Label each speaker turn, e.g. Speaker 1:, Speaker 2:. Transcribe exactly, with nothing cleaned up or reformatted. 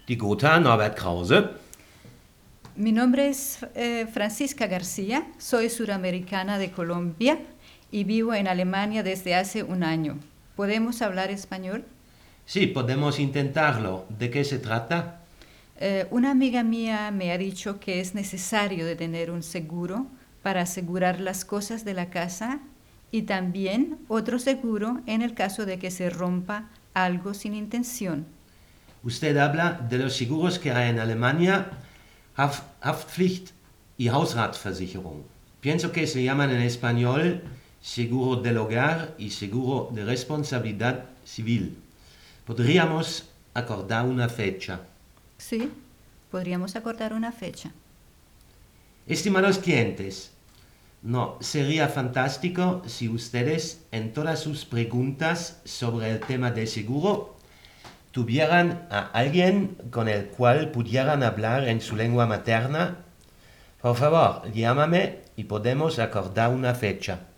Speaker 1: Die Gotha Norbert Krause.
Speaker 2: Mi nombre es eh, Francisca García, soy suramericana de Colombia y vivo en Alemania desde hace un año. ¿Podemos hablar español?
Speaker 1: Sí, podemos intentarlo. ¿De qué se trata?
Speaker 2: Eh, una amiga mía me ha dicho que es necesario de tener un seguro para asegurar las cosas de la casa y también otro seguro en el caso de que se rompa algo sin intención.
Speaker 1: Usted habla de los seguros que hay en Alemania, Haf- Haftpflicht y Hausratversicherung. Pienso que se llaman en español seguro del hogar y seguro de responsabilidad civil. Podríamos acordar una fecha.
Speaker 2: Sí, podríamos acordar una fecha.
Speaker 1: Estimados clientes, no, sería fantástico si ustedes en todas sus preguntas sobre el tema de seguro tuvieran a alguien con el cual pudieran hablar en su lengua materna. Por favor, llámame y podemos acordar una fecha.